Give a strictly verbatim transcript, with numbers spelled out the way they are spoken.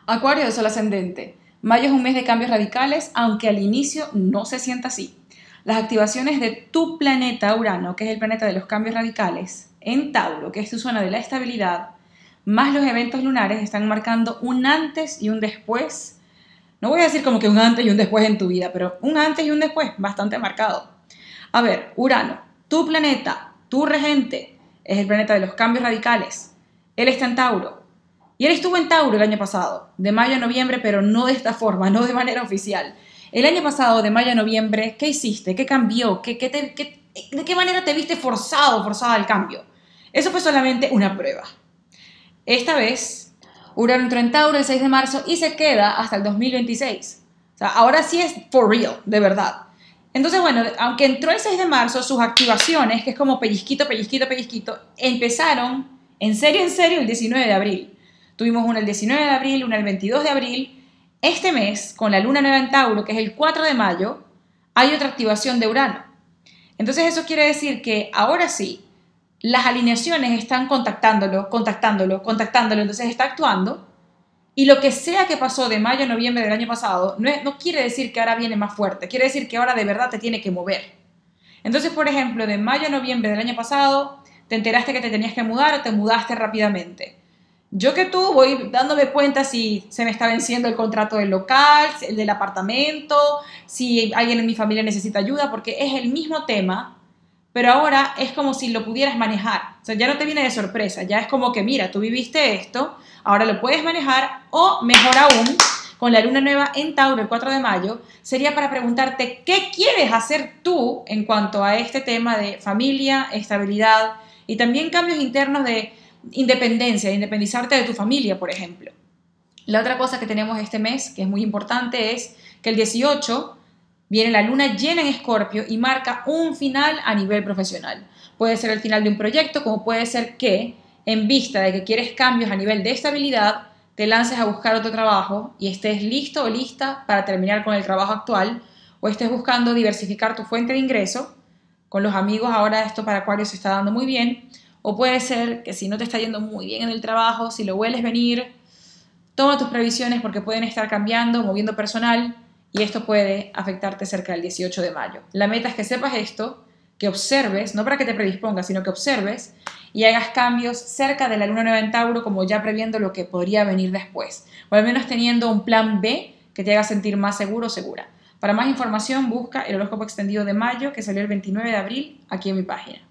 Acuario de Sol ascendente. Mayo es un mes de cambios radicales, aunque al inicio no se sienta así. Las activaciones de tu planeta Urano, que es el planeta de los cambios radicales, en Tauro, que es tu zona de la estabilidad, más los eventos lunares están marcando un antes y un después. No voy a decir como que un antes y un después en tu vida, pero un antes y un después bastante marcado. A ver, Urano, tu planeta, tu regente, es el planeta de los cambios radicales. Él está en Tauro. Y él estuvo en Tauro el año pasado, de mayo a noviembre, pero no de esta forma, no de manera oficial. El año pasado, de mayo a noviembre, ¿qué hiciste? ¿Qué cambió? ¿Qué, qué te, qué, ¿De qué manera te viste forzado, forzada al cambio? Eso fue solamente una prueba. Esta vez, Urano entró en Tauro el seis de marzo y se queda hasta el dos mil veintiséis. O sea, ahora sí es for real, de verdad. Entonces, bueno, aunque entró el seis de marzo, sus activaciones, que es como pellizquito, pellizquito, pellizquito, empezaron en serio, en serio, el diecinueve de abril. Tuvimos una el diecinueve de abril, una el veintidós de abril. Este mes, con la luna nueva en Tauro, que es el cuatro de mayo, hay otra activación de Urano. Entonces eso quiere decir que ahora sí, las alineaciones están contactándolo, contactándolo, contactándolo, entonces está actuando. Y lo que sea que pasó de mayo a noviembre del año pasado, no, es, no quiere decir que ahora viene más fuerte, quiere decir que ahora de verdad te tiene que mover. Entonces, por ejemplo, de mayo a noviembre del año pasado, te enteraste que te tenías que mudar o te mudaste rápidamente. Yo que tú voy dándome cuenta si se me está venciendo el contrato del local, el del apartamento, si alguien en mi familia necesita ayuda, porque es el mismo tema, pero ahora es como si lo pudieras manejar. O sea, ya no te viene de sorpresa, ya es como que, mira, tú viviste esto, ahora lo puedes manejar, o mejor aún, con la luna nueva en Tauro el cuatro de mayo, sería para preguntarte qué quieres hacer tú en cuanto a este tema de familia, estabilidad y también cambios internos de independencia, de independizarte de tu familia, por ejemplo. La otra cosa que tenemos este mes, que es muy importante, es que el dieciocho viene la luna llena en Escorpio y marca un final a nivel profesional. Puede ser el final de un proyecto, como puede ser que, en vista de que quieres cambios a nivel de estabilidad, te lances a buscar otro trabajo y estés listo o lista para terminar con el trabajo actual, o estés buscando diversificar tu fuente de ingreso. Con los amigos ahora esto para Acuario se está dando muy bien. O puede ser que si no te está yendo muy bien en el trabajo, si lo hueles venir, toma tus previsiones porque pueden estar cambiando, moviendo personal, y esto puede afectarte cerca del dieciocho de mayo. La meta es que sepas esto, que observes, no para que te predispongas, sino que observes y hagas cambios cerca de la luna nueva en Tauro, como ya previendo lo que podría venir después, o al menos teniendo un plan B que te haga sentir más seguro o segura. Para más información busca el horóscopo extendido de mayo, que salió el veintinueve de abril, aquí en mi página.